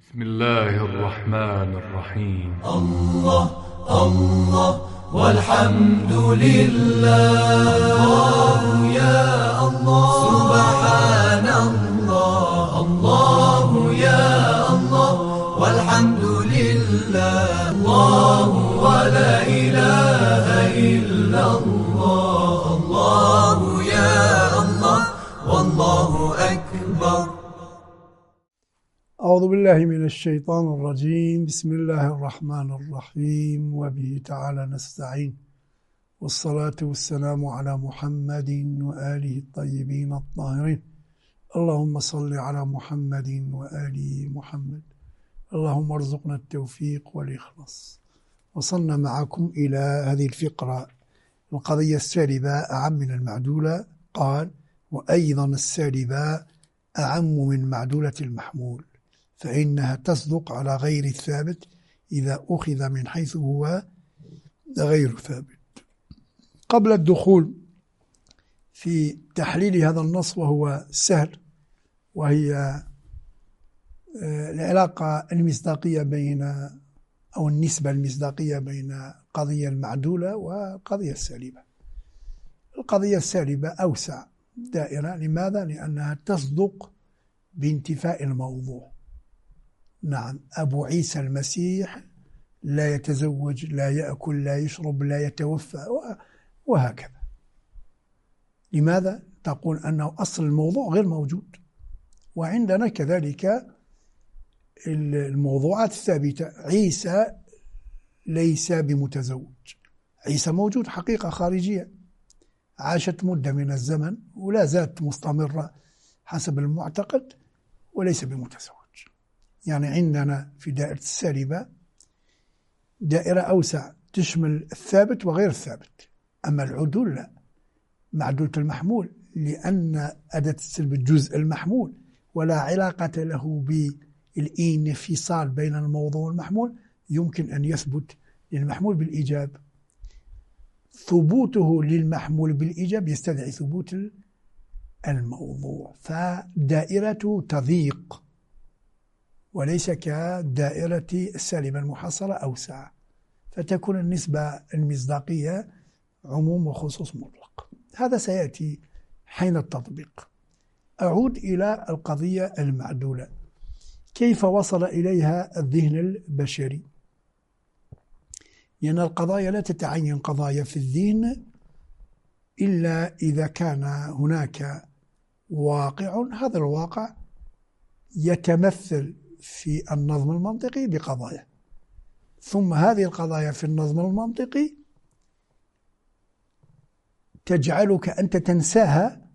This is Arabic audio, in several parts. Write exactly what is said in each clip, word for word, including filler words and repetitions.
بسم الله الرحمن الرحيم. الله الله والحمد لله. الله يا الله سبحان الله. الله يا الله والحمد لله. الله ولا إله إلا الله. الله يا الله والله أكبر. أعوذ بالله من الشيطان الرجيم. بسم الله الرحمن الرحيم، وبه تعالى نستعين، والصلاة والسلام على محمد وآله الطيبين الطاهرين. اللهم صل على محمد وآل محمد. اللهم ارزقنا التوفيق والإخلاص. وصلنا معكم إلى هذه الفقرة، القضية السالبة أعم من المعدولة. قال: وأيضا السالبة أعم من معدولة المحمول، فإنها تصدق على غير الثابت إذا أخذ من حيث هو غير ثابت. قبل الدخول في تحليل هذا النص وهو سهل، وهي العلاقة المصداقية بين أو النسبة المصداقية بين القضية المعدولة والقضية السالبة. القضية السالبة أوسع دائرة. لماذا؟ لأنها تصدق بانتفاء الموضوع. نعم، أبو عيسى المسيح لا يتزوج، لا يأكل، لا يشرب، لا يتوفى، وهكذا. لماذا؟ تقول أنه أصل الموضوع غير موجود. وعندنا كذلك الموضوعات الثابتة. عيسى ليس بمتزوج، عيسى موجود، حقيقة خارجية عاشت مدة من الزمن ولا زالت مستمرة حسب المعتقد، وليس بمتزوج. يعني عندنا في دائرة السالبة دائرة أوسع تشمل الثابت وغير الثابت. أما العدول لا، معدولة المحمول، لأن أداة السلب الجزء المحمول ولا علاقة له بالانفصال بين الموضوع والمحمول. يمكن أن يثبت للمحمول بالإيجاب. ثبوته للمحمول بالإيجاب يستدعي ثبوت الموضوع، فدائرته تضيق، وليس كدائرة السالبة المحصلة أوسع، فتكون النسبة المصداقية عموم وخصوص مطلق. هذا سيأتي حين التطبيق. أعود إلى القضية المعدولة، كيف وصل إليها الذهن البشري؟ لأن القضايا لا تتعين قضايا في الذهن إلا إذا كان هناك واقع، هذا الواقع يتمثل في النظم المنطقي بقضايا، ثم هذه القضايا في النظم المنطقي تجعلك أنت تنساها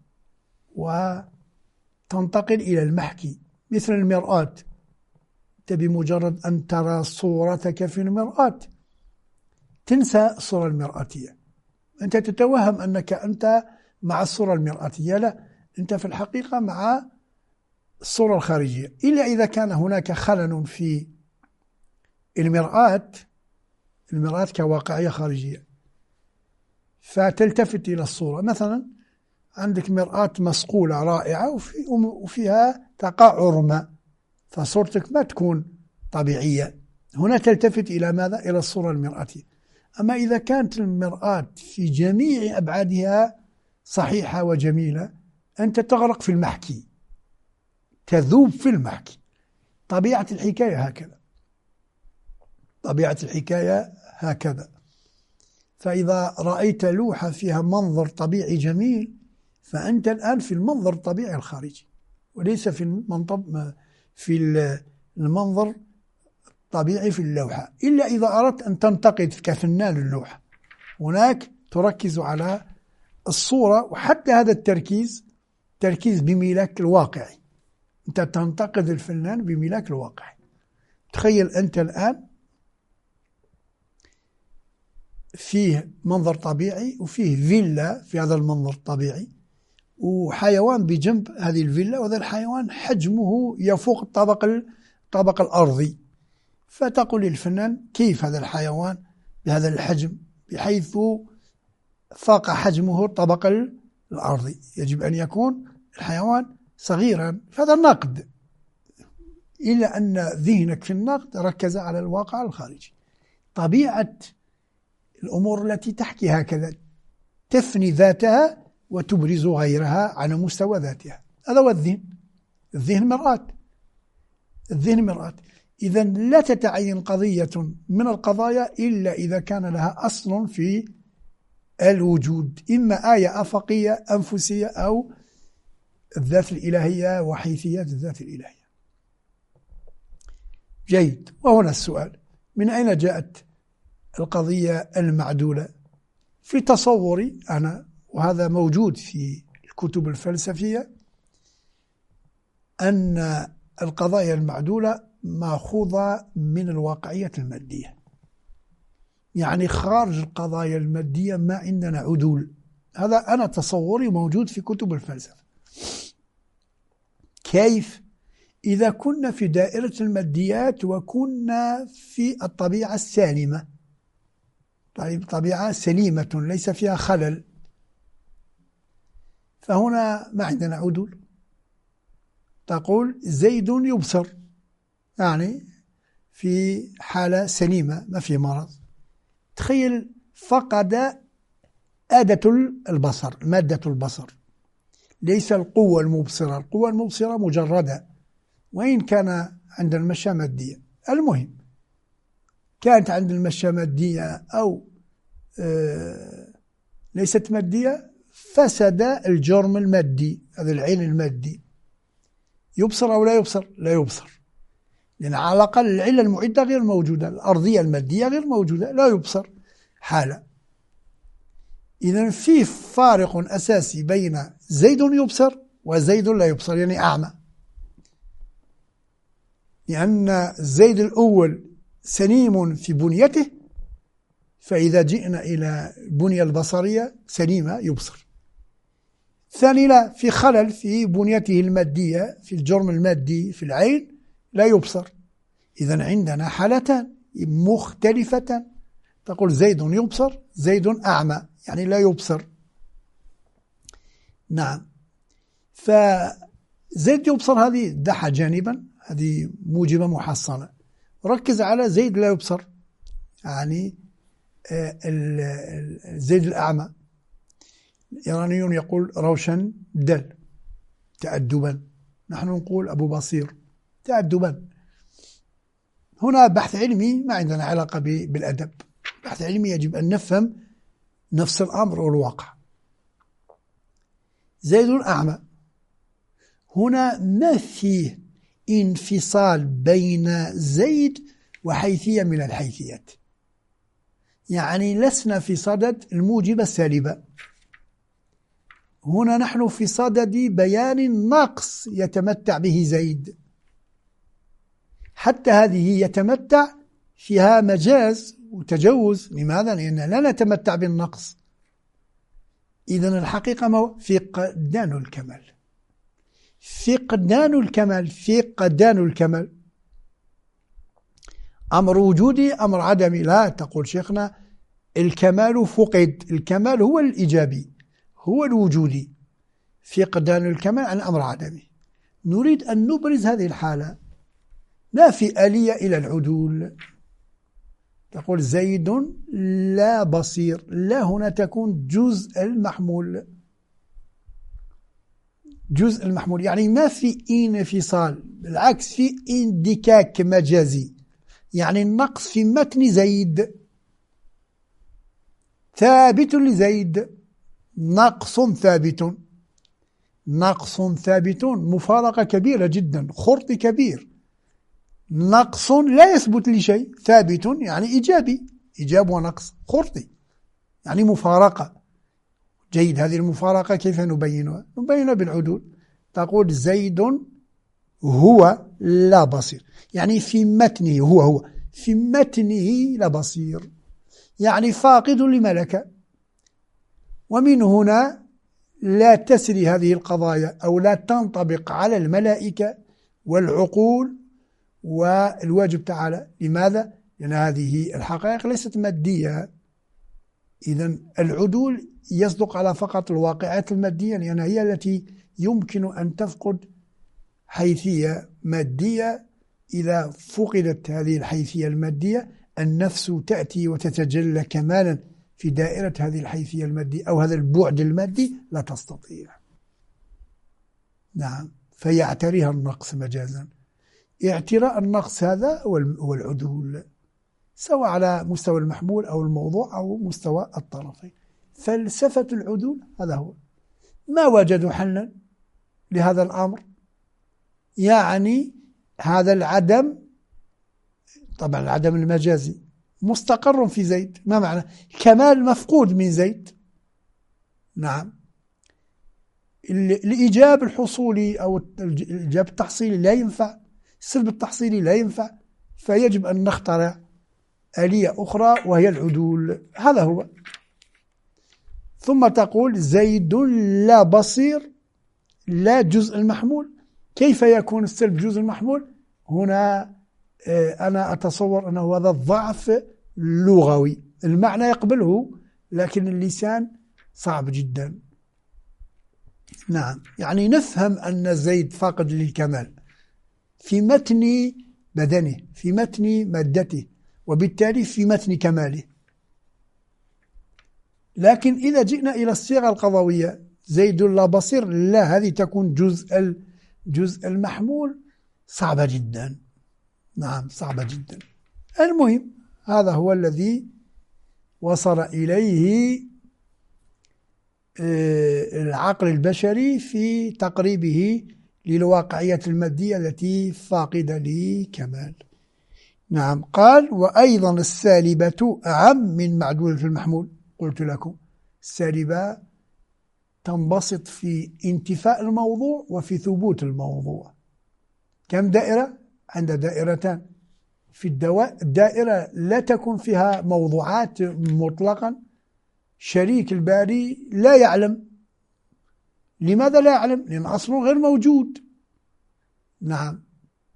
وتنتقل إلى المحكي. مثل المرآة، أنت بمجرد أن ترى صورتك في المرآة تنسى الصورة المرآتية، أنت تتوهم أنك أنت مع الصورة المرآتية، لا، أنت في الحقيقة مع الصورة الخارجية، إلا إذا كان هناك خلل في المرآة، المرآة كواقعية خارجية، فتلتفت إلى الصورة. مثلا عندك مرآة مصقولة رائعة وفي وفيها تقعر ماء، فصورتك ما تكون طبيعية. هنا تلتفت إلى ماذا؟ إلى الصورة المرآتية. أما إذا كانت المرآة في جميع أبعادها صحيحة وجميلة، أنت تغرق في المحكي، تذوب في المحكي. طبيعة الحكاية هكذا، طبيعة الحكاية هكذا. فإذا رأيت لوحة فيها منظر طبيعي جميل، فأنت الآن في المنظر الطبيعي الخارجي، وليس في المنطب في المنظر الطبيعي في اللوحة. إلا إذا أردت أن تنتقد كفنان اللوحة، هناك تركز على الصورة، وحتى هذا التركيز تركيز بملاك الواقعي، أنت تنتقد الفنان بملاك الواقعي. تخيل أنت الآن فيه منظر طبيعي وفيه فيلا في هذا المنظر الطبيعي، وحيوان بجنب هذه الفيلا، وهذا الحيوان حجمه يفوق الطبق الطبق الأرضي. فتقول للفنان: كيف هذا الحيوان بهذا الحجم بحيث فاق حجمه الطبق الأرضي؟ يجب أن يكون الحيوان صغيرا. هذا النقد إلا أن ذهنك في النقد ركز على الواقع الخارجي. طبيعة الأمور التي تحكي هكذا، تفني ذاتها وتبرز غيرها على مستوى ذاتها. هذا هو الذهن. الذهن مرآة. الذهن مرآة. إذا لا تتعين قضية من القضايا إلا إذا كان لها أصل في الوجود، إما آية أفقية أنفسية أو الذات الإلهية وحيثيات الذات الإلهية. جيد. وهنا السؤال: من أين جاءت القضية المعدولة؟ في تصوري أنا، وهذا موجود في الكتب الفلسفية، أن القضايا المعدولة مأخوذة من الواقعية المادية. يعني خارج القضايا المادية ما عندنا عدول. هذا أنا تصوري موجود في كتب الفلسفة. كيف؟ إذا كنا في دائرة الماديات وكنا في الطبيعة السالمة، طيب طبيعة سليمة ليس فيها خلل، فهنا ما عندنا عدول. تقول زيد يبصر، يعني في حالة سليمة ما في مرض. تخيل فقد أداة البصر، مادة البصر، ليس القوة المبصرة. القوة المبصرة مجردة، وإن كان عند المشى مادية. المهم كانت عند المشى مادية أو آه ليست مادية، فسد الجرم المادي، هذا العين المادي. يبصر أو لا يبصر؟ لا يبصر، لأن على الأقل العلة المعدة غير موجودة، الأرضية المادية غير موجودة، لا يبصر حالة. إذن في فارق أساسي بين زيد يبصر وزيد لا يبصر، يعني أعمى. لأن زيد الأول سليم في بنيته، فإذا جئنا إلى البنية البصرية سليمة يبصر. ثاني لا، في خلل في بنيته المادية، في الجرم المادي في العين، لا يبصر. إذن عندنا حالتان مختلفتان. تقول زيد يبصر، زيد أعمى، يعني لا يبصر. نعم. فزيد يبصر هذه دحى جانبا، هذه موجبة محصنة. ركز على زيد لا يبصر، يعني زيد الأعمى. الإيرانيون يقول روشن دل تأدبا، نحن نقول أبو بصير تأدبا. هنا بحث علمي ما عندنا علاقة بالأدب. بحث علمي يجب أن نفهم نفس الأمر والواقع. زيد أعمى، هنا ما فيه انفصال بين زيد وحيثية من الحيثيات، يعني لسنا في صدد الموجبة السالبة. هنا نحن في صدد بيان نقص يتمتع به زيد، حتى هذه يتمتع فيها مجاز وتجوز. لماذا؟ لأننا لا نتمتع بالنقص. إذن الحقيقة ما فقدان الكمال. فقدان الكمال، فقدان الكمال أمر وجودي أمر عدمي؟ لا، تقول شيخنا الكمال فقد. الكمال هو الإيجابي، هو الوجودي. فقدان الكمال عن أمر عدمي. نريد أن نبرز هذه الحالة. ما في آلية إلى العدول. تقول زيد لا بصير، لا هنا تكون جزء المحمول. جزء المحمول يعني ما في انفصال، بالعكس في اندكاك مجازي، يعني النقص في متن زيد ثابت لزيد. نقص ثابت، نقص ثابت، مفارقة كبيرة جدا، خرط كبير. نقص لا يثبت لشيء، ثابت يعني إيجابي، إيجاب ونقص خرطي يعني مفارقة. جيد. هذه المفارقة كيف نبينها؟ نبينها بالعدول. تقول زيد هو لا بصير، يعني في متنه هو هو في متنه لا بصير، يعني فاقد لملكة. ومن هنا لا تسري هذه القضايا أو لا تنطبق على الملائكة والعقول والواجب تعالى. لماذا؟ لأن هذه الحقائق ليست مادية. إذن العدول يصدق على فقط الواقعات المادية، لأن هي التي يمكن أن تفقد حيثية مادية إذا فقدت هذه الحيثية المادية النفس تأتي وتتجلى كمالا في دائرة هذه الحيثية المادية أو هذا البعد المادي لا تستطيع. نعم، فيعتريها النقص مجازا. اعتراء النقص هذا هو العدول، سواء على مستوى المحمول أو الموضوع أو مستوى الطرفين. فلسفة العدول هذا هو. ما وجدوا حلا لهذا الأمر، يعني هذا العدم، طبعا العدم المجازي مستقر في زيد. ما معنى كمال مفقود من زيد؟ نعم، الإيجاب الحصولي أو الإيجاب التحصيلي لا ينفع، السلب التحصيلي لا ينفع، فيجب أن نخترع آلية أخرى وهي العدول. هذا هو. ثم تقول زيد لا بصير لا جزء المحمول. كيف يكون السلب جزء المحمول؟ هنا أنا أتصور أنه هذا الضعف لغوي، المعنى يقبله لكن اللسان صعب جدا. نعم، يعني نفهم أن زيد فاقد للكمال في متن بدنه، في متن مادته، وبالتالي في متن كماله. لكن إذا جئنا إلى الصيغة القضوية زيد لا بصير، لا، هذه تكون جزء جزء المحمول، صعبة جدا. نعم، صعبة جدا. المهم هذا هو الذي وصل إليه العقل البشري في تقريبه للواقعية المادية التي فاقدة لكمال. نعم، قال وأيضا السالبة أعم من معدولة المحمول. قلت لكم السالبة تنبسط في انتفاء الموضوع وفي ثبوت الموضوع. كم دائرة؟ عند دائرتان. في الدواء الدائرة لا تكون فيها موضوعات مطلقا. شريك الباري لا يعلم. لماذا لا يعلم؟ لأن أصله غير موجود. نعم،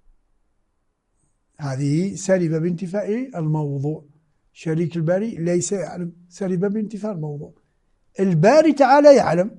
هذه سالبة بانتفاء الموضوع. شريك الباري ليس يعلم، سالبة بانتفاء الموضوع. الباري تعالى يعلم،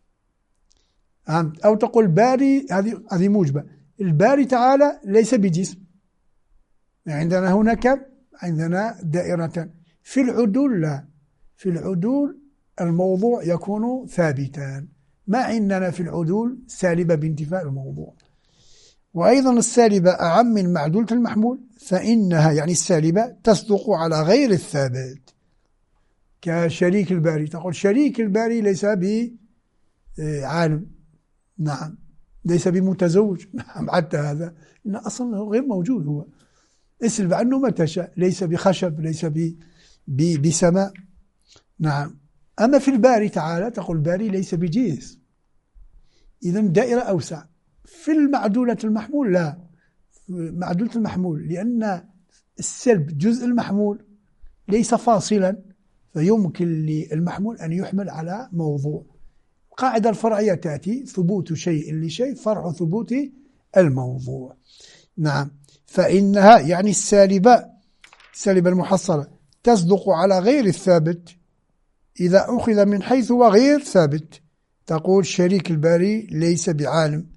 أو تقول باري، هذه هذه موجبة. الباري تعالى ليس بجسم. عندنا هنا كم؟ عندنا دائرة. في العدول لا، في العدول الموضوع يكون ثابتا. ما عندنا في العدول سالبة بانتفاء الموضوع. وأيضا السالبة أعم من معدولة المحمول، فإنها يعني السالبة تصدق على غير الثابت. كشريك الباري، تقول شريك الباري ليس بعالم. نعم، ليس بمتزوج. نعم، حتى هذا إن أصلا غير موجود. هو اسلب عنه ما تشاء، ليس بخشب، ليس بسماء. نعم، أما في الباري تعالى تقول باري ليس بجيس. إذن دائرة أوسع. في المعدولة المحمول لا، معدولة المحمول لأن السلب جزء المحمول ليس فاصلا، فيمكن للمحمول أن يحمل على موضوع. القاعدة الفرعية تأتي ثبوت شيء لشيء فرع ثبوت الموضوع. نعم، فإنها يعني السالبة، السالبة المحصلة تصدق على غير الثابت إذا أخذ من حيث هو غير ثابت. تقول شريك الباري ليس بعالم.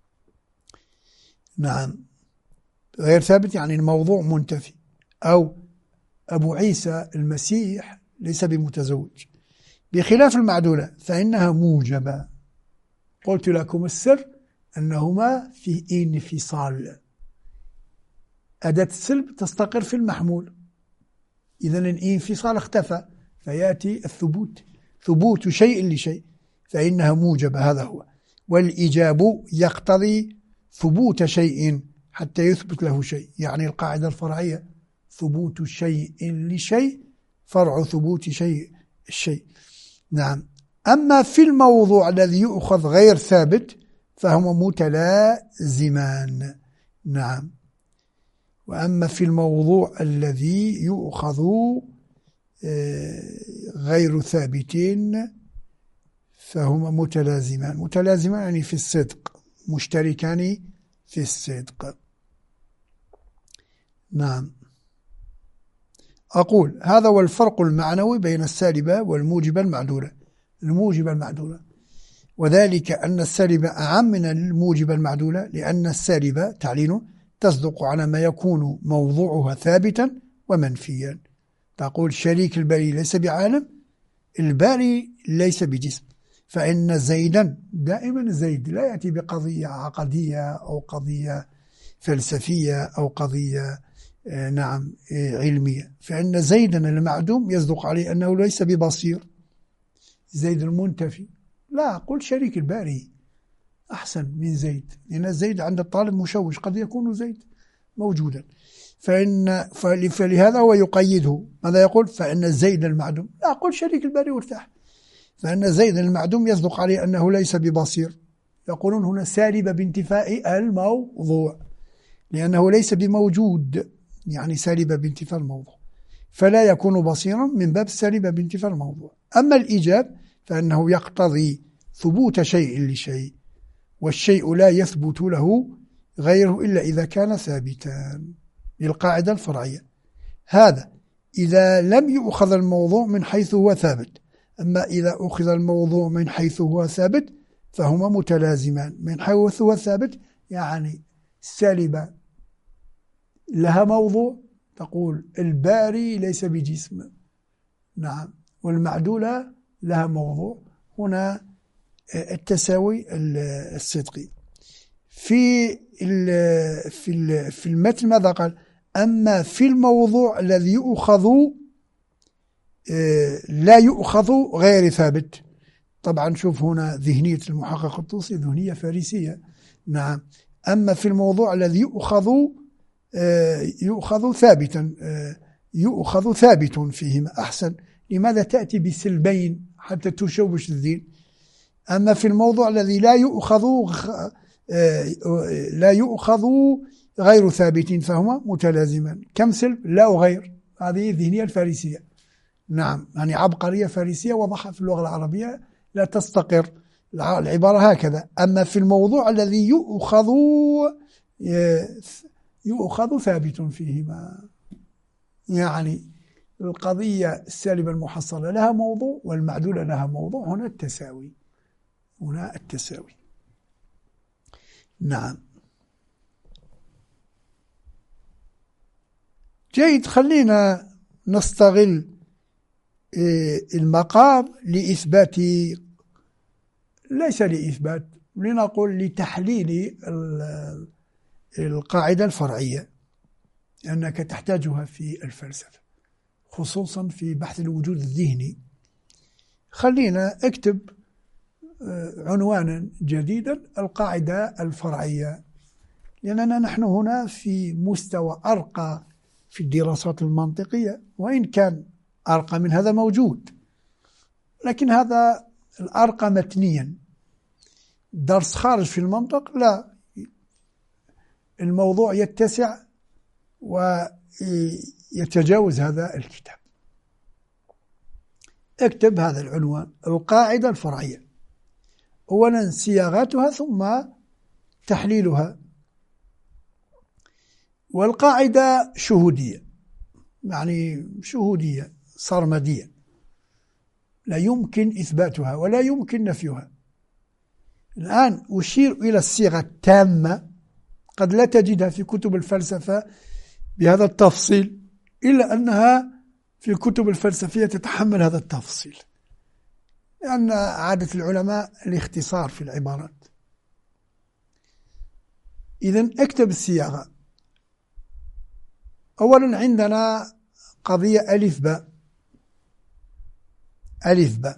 نعم، غير ثابت يعني الموضوع منتفي. أو أبو عيسى المسيح ليس بمتزوج. بخلاف المعدولة فإنها موجبة. قلت لكم السر أنهما في انفصال. أداة السلب تستقر في المحمول، إذن الانفصال اختفى، فيأتي الثبوت، ثبوت شيء لشيء، فإنها موجبة. هذا هو. والإيجاب يقتضي ثبوت شيء حتى يثبت له شيء، يعني القاعدة الفرعية ثبوت شيء لشيء فرع ثبوت شيء الشيء. نعم، أما في الموضوع الذي يؤخذ غير ثابت فهما متلازمان. نعم، وأما في الموضوع الذي يؤخذ غير ثابتين فهما متلازمان. متلازمان يعني في الصدق، مشتركان في الصدق. نعم، أقول هذا هو الفرق المعنوي بين السالبة والموجبة المعدولة. الموجبة المعدولة، وذلك أن السالبة أعم من الموجبة المعدولة، لأن السالبة تعليل تصدق على ما يكون موضوعها ثابتا ومنفيا. تقول شريك الباري ليس بعالم، الباري ليس بجسم، فإن زيدا دائما زيد لا يأتي بقضية عقدية أو قضية فلسفية أو قضية آه نعم آه علمية، فإن زيدا المعدوم يصدق عليه أنه ليس ببصير، زيد المنتفي، لا أقول شريك الباري أحسن من زيد، لأن زيد عند الطالب مشوش، قد يكون زيد موجودا، فإن فلهذا هو يقيده، ماذا يقول؟ فإن زيد المعدوم، لا أقول شريك الباري وارتاح، فإن زيد المعدوم يصدق عليه أنه ليس ببصير، يقولون هنا سالب بانتفاء الموضوع، لأنه ليس بموجود، يعني سالب بانتفاء الموضوع، فلا يكون بصيرا من باب سالب بانتفاء الموضوع. أما الإيجاب فإنه يقتضي ثبوت شيء لشيء، والشيء لا يثبت له غيره إلا إذا كان ثابتا، للقاعدة الفرعية. هذا إذا لم يؤخذ الموضوع من حيث هو ثابت، أما إذا أخذ الموضوع من حيث هو ثابت فهما متلازمان. من حيث هو ثابت يعني السالبة لها موضوع، تقول الباري ليس بجسم، نعم، والمعدولة لها موضوع، هنا التساوي الصدقي. في في في المتن ماذا قال؟ أما في الموضوع الذي يؤخذ لا يؤخذ غير ثابت. طبعا شوف هنا ذهنية المحقق الطوسي ذهنية فارسية، نعم. أما في الموضوع الذي يؤخذ يؤخذ ثابتا، يؤخذ ثابت فيهما أحسن. لماذا تأتي بسلبين حتى تشوش الذهن؟ أما في الموضوع الذي لا يؤخذ لا يؤخذ غير ثابت فهما متلازمان. كم سلب؟ لا وغير، هذه الذهنية الفارسية، نعم، يعني عبقرية فارسية وضحها في اللغة العربية لا تستقر العبارة هكذا. أما في الموضوع الذي يؤخذ يؤخذ ثابت فيهما، يعني القضية السالبة المحصلة لها موضوع والمعدولة لها موضوع، هنا التساوي، هنا التساوي، نعم. جيد، خلينا نستغل المقام لإثبات، ليس لإثبات، لنقول لتحليل القاعدة الفرعية، أنك تحتاجها في الفلسفة خصوصا في بحث الوجود الذهني. خلينا اكتب عنوانا جديدا، القاعدة الفرعية، لأننا نحن هنا في مستوى أرقى في الدراسات المنطقية، وإن كان أرقى من هذا موجود، لكن هذا الأرقى متنيا. درس خارج في المنطق لا، الموضوع يتسع ويتجاوز هذا الكتاب. اكتب هذا العنوان، القاعدة الفرعية، أولا صياغتها ثم تحليلها. والقاعدة شهودية، يعني شهودية صرمدية، لا يمكن إثباتها ولا يمكن نفيها. الآن أشير إلى الصيغة التامة، قد لا تجدها في كتب الفلسفة بهذا التفصيل، إلا أنها في الكتب الفلسفية تتحمل هذا التفصيل، لأن عادة العلماء الاختصار في العبارات. إذن اكتب الصياغة. أولا عندنا قضية ألف باء، ألف باء،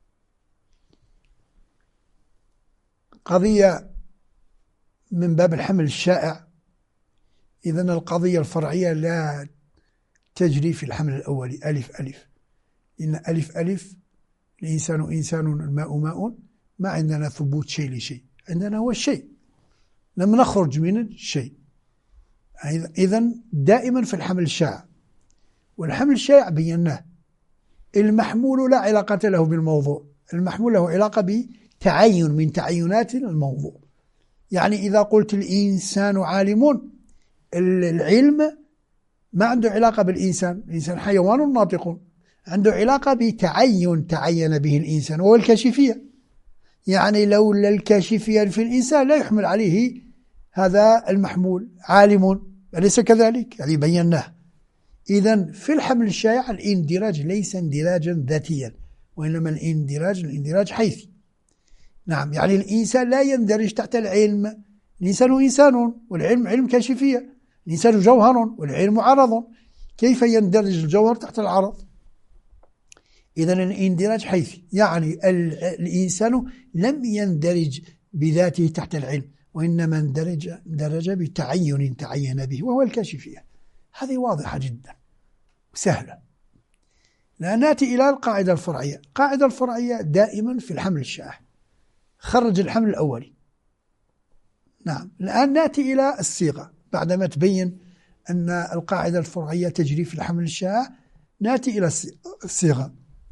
قضية من باب الحمل الشائع. إذن القضية الفرعية لا تجري في الحمل الأولي ألف ألف، إن ألف ألف الإنسان إنسان، الماء ماء، ما عندنا ثبوت شيء لشيء، عندنا هو الشيء، لم نخرج من الشيء. إذن دائما في الحمل الشائع، والحمل الشائع بيناه المحمول لا علاقة له بالموضوع، المحمول له علاقة بتعين من تعينات الموضوع. يعني إذا قلت الإنسان عالم، العلم ما عنده علاقة بالإنسان، الإنسان حيوان ناطق، عنده علاقة بتعين تعين به الإنسان، وهو الكاشفية. يعني لولا الكاشفية في الإنسان لا يحمل عليه هذا المحمول عالم، أليس كذلك؟ هذه بيناه. إذن في الحمل الشائع الاندراج ليس اندراجا ذاتيا، وإنما الاندراج الاندراج حيثي. نعم، يعني الإنسان لا يندرج تحت العلم. الإنسان إنسان والعلم علم كاشفية، الإنسان جوهر والعلم عرض، كيف يندرج الجوهر تحت العرض؟ إذن الاندراج حيثي، يعني الإنسان لم يندرج بذاته تحت العلم، وإنما اندرج اندرج بتعين تعين به وهو الكاشفية. هذه واضحة جدا سهلة. لا نأتي إلى القاعدة الفرعية. القاعدة الفرعية دائما في الحمل الشائع خرج الحمل الأولي. نعم، الآن نأتي إلى الصيغة بعدما تبين أن القاعدة الفرعية تجري في الحمل الشائع. نأتي إلى الصيغة.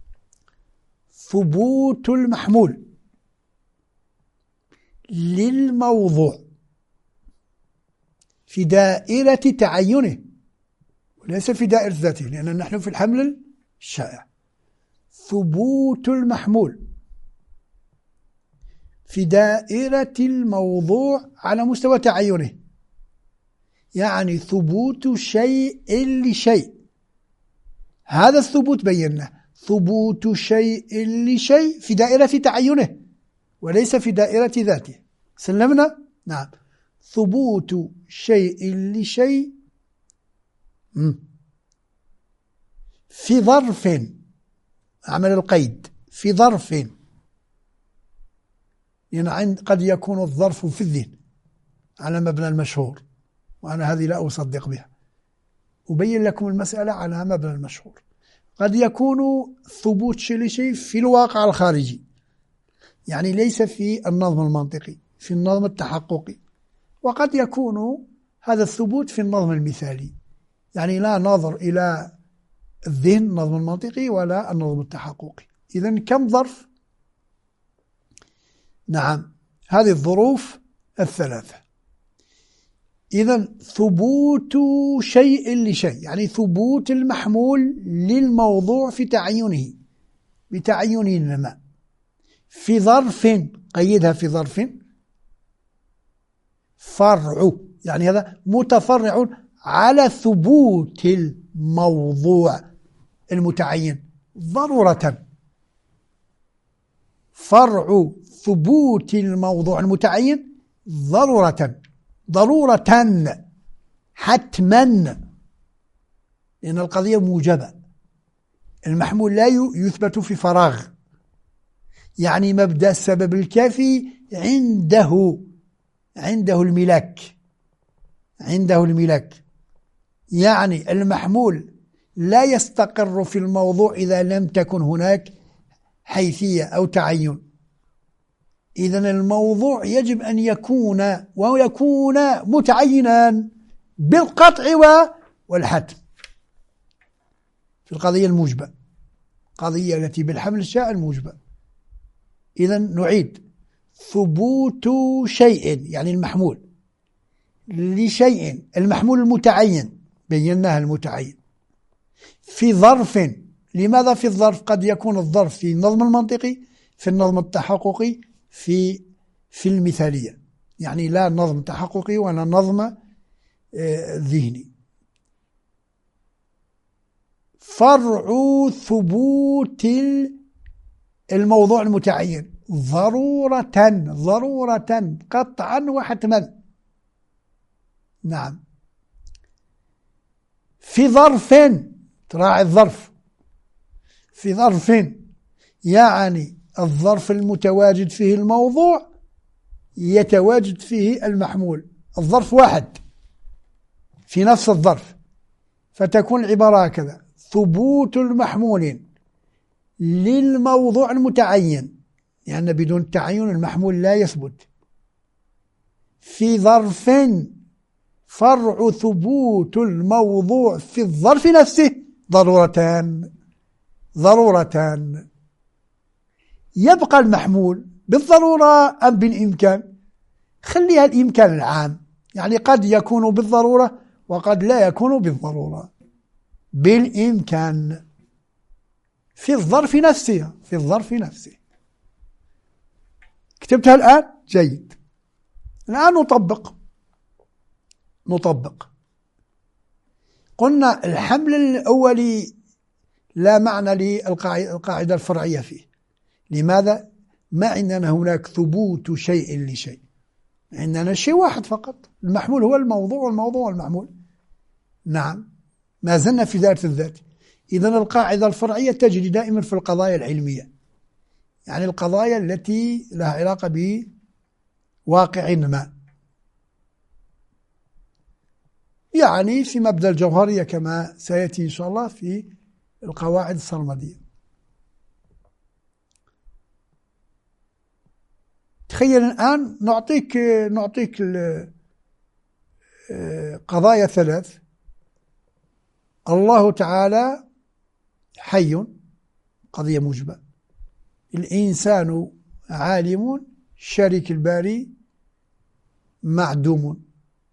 ثبوت المحمول للموضوع في دائرة تعينه وليس في دائرة ذاته، لأن نحن في الحمل الشائع. ثبوت المحمول في دائرة الموضوع على مستوى تعينه، يعني ثبوت شيء لشيء. هذا الثبوت بيناه، ثبوت شيء لشيء في دائرة تعينه وليس في دائرة ذاته. سلمنا؟ نعم. ثبوت شيء لشيء في ظرف، عمل القيد في ظرف، يعني قد يكون الظرف في الذهن على مبنى المشهور، وأنا هذه لا أصدق بها، أبين لكم المسألة على مبنى المشهور. قد يكون ثبوت شيء لشيء في الواقع الخارجي، يعني ليس في النظم المنطقي، في النظم التحققي. وقد يكون هذا الثبوت في النظم المثالي، يعني لا نظر إلى الذهن النظم المنطقي ولا النظم التحققي. إذن كم ظرف؟ نعم، هذه الظروف الثلاثة. إذن ثبوت شيء لشيء، يعني ثبوت المحمول للموضوع في تعينه بتعينه النماء في ظرف، قيدها في ظرف فرع، يعني هذا متفرع على ثبوت الموضوع المتعين ضرورة. فرع ثبوت الموضوع المتعين ضرورة، ضرورة حتما، لأن القضية موجبة. المحمول لا يثبت في فراغ، يعني مبدأ السبب الكافي عنده عنده الملاك عنده الملاك يعني المحمول لا يستقر في الموضوع إذا لم تكن هناك حيثية أو تعين. إذن الموضوع يجب أن يكون ويكون متعينا بالقطع والحتم في القضية الموجبة، القضية التي بالحمل الشائع الموجبة. إذن نعيد: ثبوت شيء يعني المحمول لشيء، المحمول المتعين بيناها المتعين في ظرف. لماذا في الظرف؟ قد يكون الظرف في النظم المنطقي، في النظم التحققي، في في المثالية، يعني لا نظم تحققي ولا نظم ذهني. فرع ثبوت الموضوع المتعين ضرورة ضرورة قطعا وحتما. نعم، في ظرف، تراعي الظرف، في ظرف يعني الظرف المتواجد فيه الموضوع يتواجد فيه المحمول. الظرف واحد في نفس الظرف، فتكون العبارة هكذا: ثبوت المحمول للموضوع المتعين، لأن يعني بدون التعين المحمول لا يثبت. في ظرف فرع ثبوت الموضوع في الظرف نفسه ضرورتان ضرورتان. يبقى المحمول بالضرورة أم بالإمكان؟ خليها الإمكان العام، يعني قد يكون بالضرورة وقد لا يكون بالضرورة. بالإمكان في الظرف نفسه، في الظرف نفسه. كتبتها الآن؟ جيد. الآن نطبق نطبق. قلنا الحمل الأولي لا معنى للقاعدة الفرعية فيه. لماذا؟ ما عندنا هناك ثبوت شيء لشيء، عندنا شيء واحد فقط، المحمول هو الموضوع والموضوع المحمول. نعم، ما زلنا في ذات الذات. إذن القاعدة الفرعية تجري دائما في القضايا العلمية، يعني القضايا التي لها علاقة بواقع ما، يعني في مبدأ الجوهرية كما سيأتي إن شاء الله في القواعد السرمدية. تخيل الآن نعطيك نعطيك قضايا ثلاث. الله تعالى حي، قضية موجبة. الإنسان عالم، شريك الباري معدوم.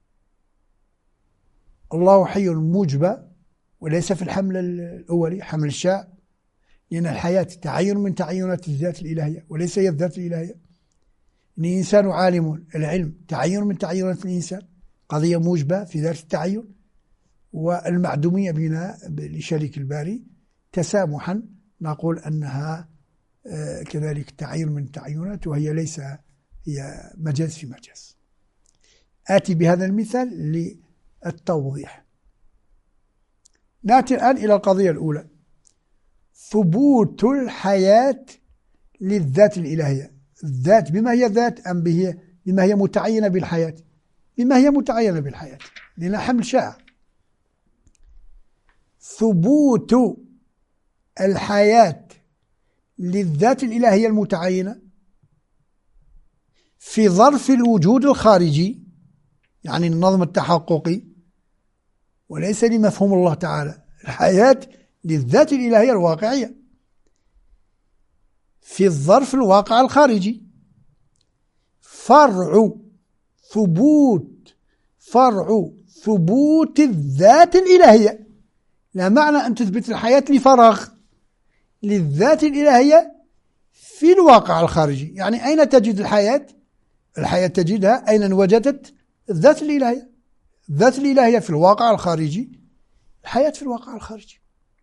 الله حي موجبة، وليس في الحمل الأولي حمل الشاء، لأن الحياة تعين من تعينات الذات الإلهية وليس هي الذات الإلهية. الإنسان عالم، العلم تعين من تعينات الإنسان، قضية موجبة في ذات التعين. والمعدومية بنا لشريك الباري تسامحا نقول أنها كذلك تعين من تعينات، وهي ليس هي مجاز في مجاز. آتي بهذا المثال للتوضيح. نأتي الآن إلى القضية الأولى، ثبوت الحياة للذات الإلهية. الذات بما هي ذات أم بما هي متعينة بالحياة؟ بما هي متعينة بالحياة، لأنها حمل شاء. ثبوت الحياة للذات الإلهية المتعينة في ظرف الوجود الخارجي، يعني النظم التحققي، وليس لمفهوم الله تعالى. الحياة للذات الإلهية الواقعية في الظرف الواقع الخارجي. فرع ثبوت فرع ثبوت الذات الإلهية. لا معنى أن تثبت الحياة لفراغ، للذات الإلهية في الواقع الخارجي. يعني أين تجد الحياة؟ الحياة تجدها أين وجدت الذات الإلهية. الذات الإلهية في الواقع الخارجي، الحياة في الواقع الخارجي.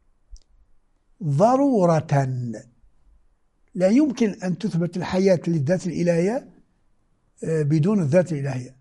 ضرورة لا يمكن أن تثبت الحياة للذات الإلهية بدون الذات الإلهية.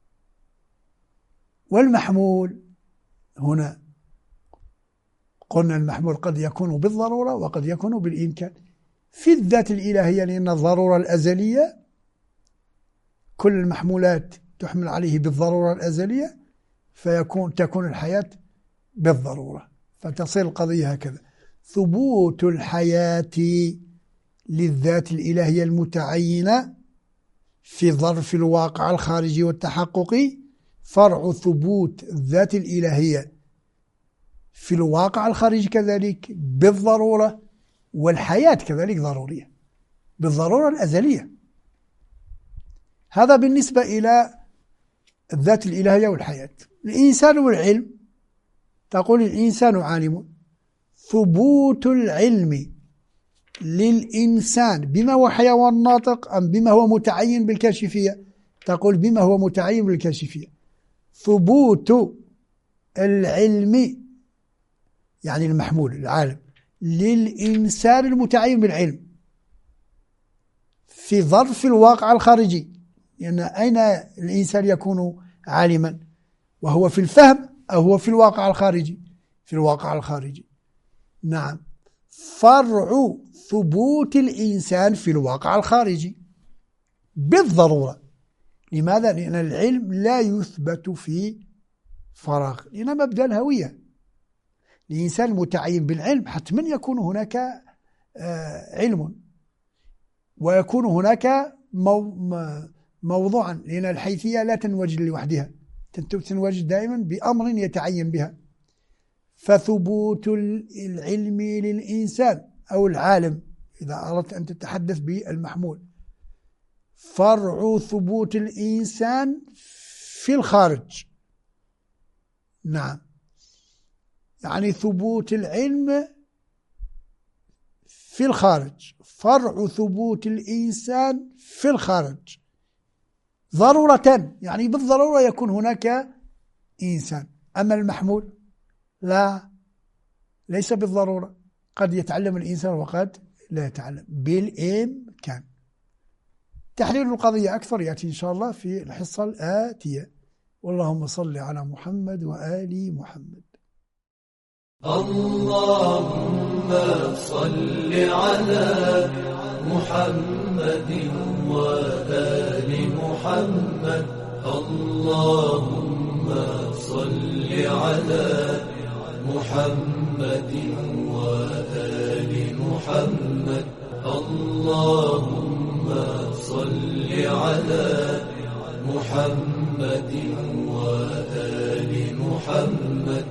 والمحمول هنا قلنا المحمول قد يكون بالضرورة وقد يكون بالإمكان. في الذات الإلهية لأن الضرورة الأزلية كل المحمولات تحمل عليه بالضرورة الأزلية، فيكون تكون الحياة بالضرورة، فتصير القضية هكذا. ثبوت الحياة للذات الإلهية المتعينة في ظرف الواقع الخارجي والتحققي، فرع ثبوت الذات الإلهية في الواقع الخارجي كذلك بالضرورة، والحياة كذلك ضرورية بالضرورة الأزلية. هذا بالنسبة إلى الذات الإلهية والحياة. الإنسان والعلم، تقول الإنسان عالم. ثبوت العلم للإنسان بما هو حيوان ناطق أم بما هو متعين بالكاشفية؟ تقول بما هو متعين بالكاشفية. ثبوت العلم يعني المحمول العالم للإنسان المتعين بالعلم في ظرف الواقع الخارجي، لأن يعني أين الإنسان يكون عالما؟ وهو في الفهم أو هو في الواقع الخارجي؟ في الواقع الخارجي. نعم، فرع ثبوت الإنسان في الواقع الخارجي بالضرورة. لماذا؟ لأن العلم لا يثبت في فراغ، لأن مبدأ الهوية. الإنسان المتعين بالعلم حتما يكون هناك علم، ويكون هناك موضوعا، لأن الحيثية لا تنوجد لوحدها، تنوجد دائما بأمر يتعين بها. فثبوت العلم للإنسان أو العالم إذا أردت أن تتحدث بالمحمول، فرع ثبوت الإنسان في الخارج. نعم، يعني ثبوت العلم في الخارج، فرع ثبوت الإنسان في الخارج ضرورة، يعني بالضرورة يكون هناك إنسان. أما المحمول لا، ليس بالضرورة، قد يتعلم الإنسان وقد لا يتعلم بالإمكان. تحليل القضية أكثر يأتي إن شاء الله في الحصة الآتية. واللهم صل على محمد وآل محمد. اللهم صل على محمد وآل محمد. اللهم صل على محمد وآل محمد. اللهم صل على محمد وآل محمد.